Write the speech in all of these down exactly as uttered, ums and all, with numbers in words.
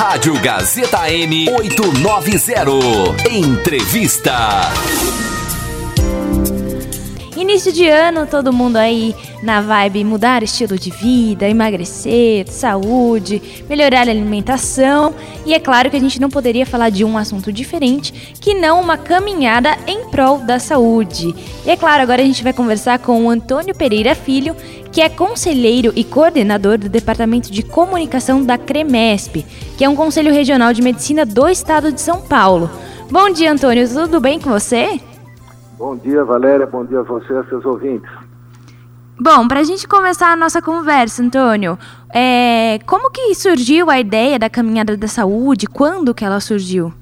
Rádio Gazeta M oitocentos e noventa. Entrevista. Início de ano, todo mundo aí na vibe mudar estilo de vida, emagrecer, saúde, melhorar a alimentação. E é claro que a gente não poderia falar de um assunto diferente que não uma caminhada em prol da saúde. E é claro, agora a gente vai conversar com o Antônio Pereira Filho, que é conselheiro e coordenador do Departamento de Comunicação da CREMESP, que é um conselho regional de medicina do estado de São Paulo. Bom dia, Antônio, tudo bem com você? Bom dia, Valéria, bom dia a você e a seus ouvintes. Bom, para a gente começar a nossa conversa, Antônio, é, como que surgiu a ideia da Caminhada da Saúde? Quando que ela surgiu?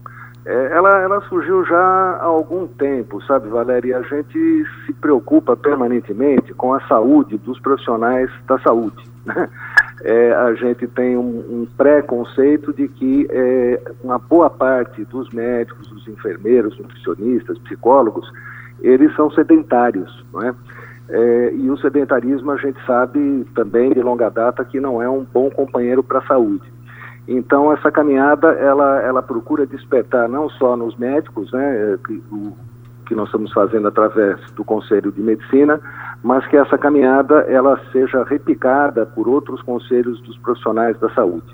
É, ela, ela surgiu já há algum tempo, sabe, Valéria? E a gente se preocupa permanentemente com a saúde dos profissionais da saúde, né? É, a gente tem um, um pré-conceito de que é, uma boa parte dos médicos, dos enfermeiros, nutricionistas, psicólogos, eles são sedentários, não é? É, e o sedentarismo a gente sabe também de longa data que não é um bom companheiro para a saúde. Então essa caminhada ela, ela procura despertar não só nos médicos, né, que, o, que nós estamos fazendo através do Conselho de Medicina, mas que essa caminhada ela seja replicada por outros conselhos dos profissionais da saúde.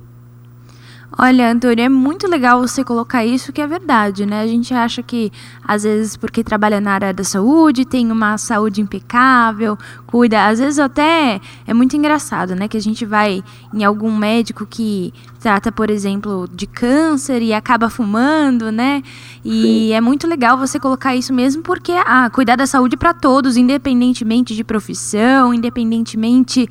Olha, Antônio, é muito legal você colocar isso, que é verdade, né? A gente acha que, às vezes, porque trabalha na área da saúde, tem uma saúde impecável, cuida, às vezes até é muito engraçado, né? Que a gente vai em algum médico que trata, por exemplo, de câncer e acaba fumando, né? E Sim. é muito legal você colocar isso mesmo, porque ah, cuidar da saúde para todos, independentemente de profissão, independentemente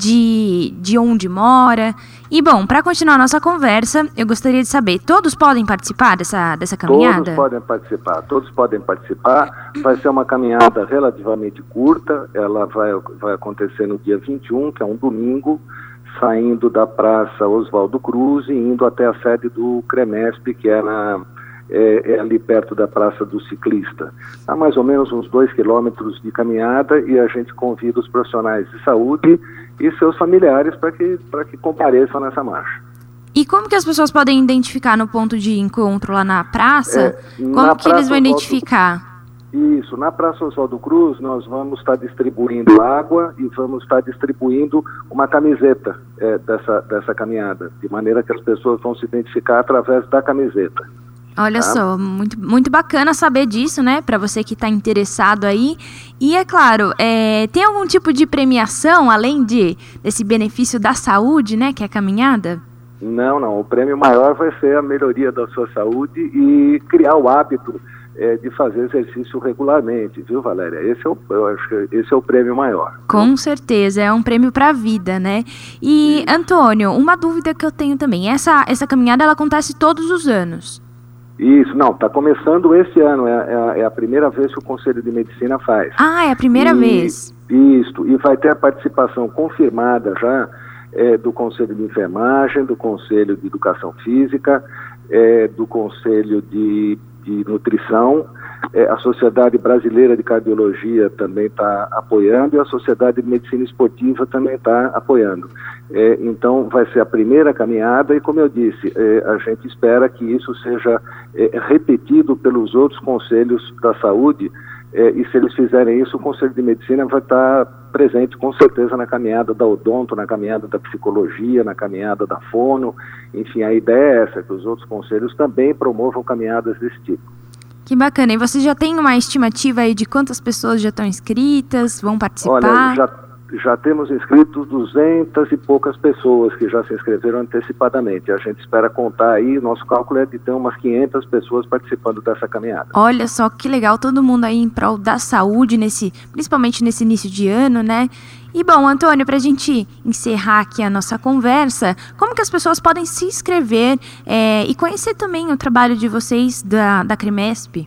de, de onde mora. E, bom, para continuar a nossa conversa, eu gostaria de saber, todos podem participar dessa, dessa caminhada? Todos podem participar, todos podem participar. Vai ser uma caminhada relativamente curta, ela vai, vai acontecer no dia vinte e um, que é um domingo, saindo da Praça Oswaldo Cruz e indo até a sede do CREMESP, que é, na, é, é ali perto da Praça do Ciclista. Há mais ou menos uns dois quilômetros de caminhada e a gente convida os profissionais de saúde e seus familiares para que, para que compareçam nessa marcha. E como que as pessoas podem identificar no ponto de encontro lá na praça? É, como na que eles vão Oswaldo... identificar? Isso, na Praça Oswaldo Cruz nós vamos estar distribuindo água e vamos estar distribuindo uma camiseta é, dessa, dessa caminhada, de maneira que as pessoas vão se identificar através da camiseta. Olha tá? só, muito, muito bacana saber disso, né, para você que está interessado aí. E é claro, é, tem algum tipo de premiação, além de, desse benefício da saúde, né, que é a caminhada? Não, não, o prêmio maior vai ser a melhoria da sua saúde e criar o hábito é, de fazer exercício regularmente, viu, Valéria? Esse é o, eu acho que esse é o prêmio maior. Com certeza, é um prêmio para a vida, né? E, Sim. Antônio, uma dúvida que eu tenho também, essa, essa caminhada ela acontece todos os anos? Isso, não, está começando esse ano, é, é, é a primeira vez que o Conselho de Medicina faz. Ah, é a primeira e, vez? Isso, e vai ter a participação confirmada já é, do Conselho de Enfermagem, do Conselho de Educação Física, é, do Conselho de, de Nutrição, é, a Sociedade Brasileira de Cardiologia também está apoiando e a Sociedade de Medicina Esportiva também está apoiando. É, então vai ser a primeira caminhada e, como eu disse, é, a gente espera que isso seja é, repetido pelos outros conselhos da saúde é, e se eles fizerem isso, o Conselho de Medicina vai estar presente com certeza na caminhada da odonto, na caminhada da psicologia, na caminhada da fono. Enfim, a ideia é essa, que os outros conselhos também promovam caminhadas desse tipo. Que bacana. E você já tem uma estimativa aí de quantas pessoas já estão inscritas, vão participar? Olha, já, já temos inscritos duzentas e poucas pessoas que já se inscreveram antecipadamente. A gente espera contar aí, nosso cálculo é de ter umas quinhentas pessoas participando dessa caminhada. Olha só que legal, todo mundo aí em prol da saúde, nesse, principalmente nesse início de ano, né? E bom, Antônio, para a gente encerrar aqui a nossa conversa, como que as pessoas podem se inscrever é, e conhecer também o trabalho de vocês da, da CREMESP?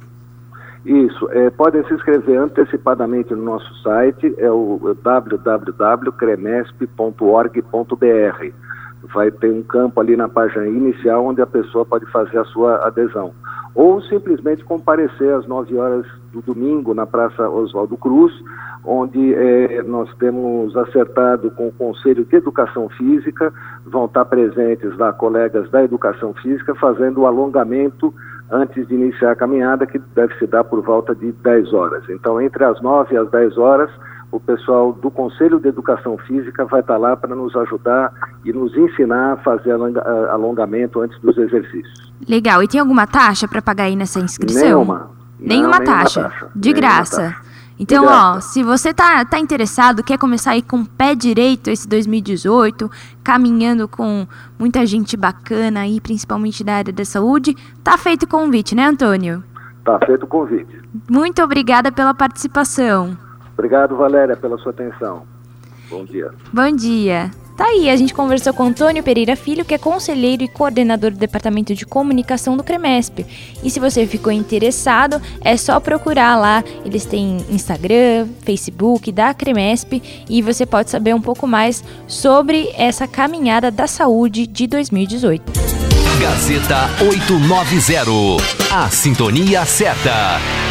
Isso, é, podem se inscrever antecipadamente no nosso site, é o w w w ponto cremesp ponto org ponto b r. Vai ter um campo ali na página inicial onde a pessoa pode fazer a sua adesão. ou simplesmente comparecer às nove horas do domingo na Praça Oswaldo Cruz, onde eh, nós temos acertado com o Conselho de Educação Física, vão estar presentes lá colegas da Educação Física fazendo o alongamento antes de iniciar a caminhada, que deve se dar por volta de dez horas. Então, entre as nove e as dez horas, o pessoal do Conselho de Educação Física vai estar lá para nos ajudar e nos ensinar a fazer alongamento antes dos exercícios. Legal. E tem alguma taxa para pagar aí nessa inscrição? Nenhuma. Nenhuma Não, taxa. nenhuma taxa. De Nenhuma graça. Taxa. Então, ó, se você tá, tá interessado, quer começar aí com o pé direito esse dois mil e dezoito, caminhando com muita gente bacana aí, principalmente da área da saúde, tá feito o convite, né, Antônio? Tá feito o convite. Muito obrigada pela participação. Obrigado, Valéria, pela sua atenção. Bom dia. Bom dia. Tá aí, a gente conversou com Antônio Pereira Filho, que é conselheiro e coordenador do Departamento de Comunicação do CREMESP. E se você ficou interessado, é só procurar lá. Eles têm Instagram, Facebook da CREMESP e você pode saber um pouco mais sobre essa caminhada da saúde de dois mil e dezoito. Gazeta oitocentos e noventa, a sintonia certa.